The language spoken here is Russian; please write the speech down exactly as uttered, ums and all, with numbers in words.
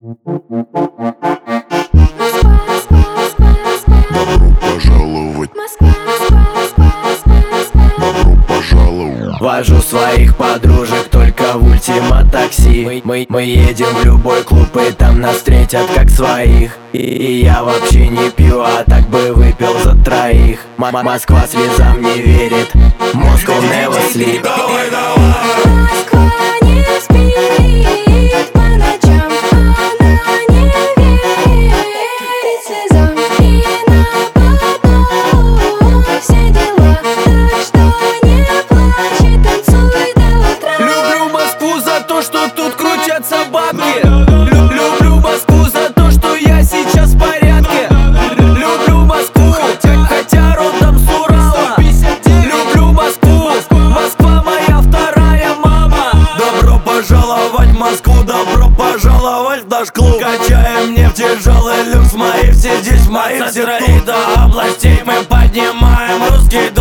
пожаловать. Добро пожаловать. Вожу своих подружек только в ультима такси. Мы, мы, мы едем в любой клуб, и там нас встретят как своих. И, и я вообще не пью, а так бы выпил за троих. М Москва слезам не верит, Moscow never sleep. Давай, давай. Москва не спит по ночам, она не верит слезам. И на потом все дела, так что не плачь и танцуй до утра. Люблю Москву за то, что тут крутятся бабки. Лю Люблю Москву за то, что я сейчас в порядке. Люблю Москву, хотя, хотя родом с Урала. Люблю Москву, Москва моя вторая мама. Добро пожаловать в Москву, добро пожаловать в наш клуб. Качаем нефть, тяжелый люкс, мои все здесь, мои все тут. До областей мы поднимаем русский дух.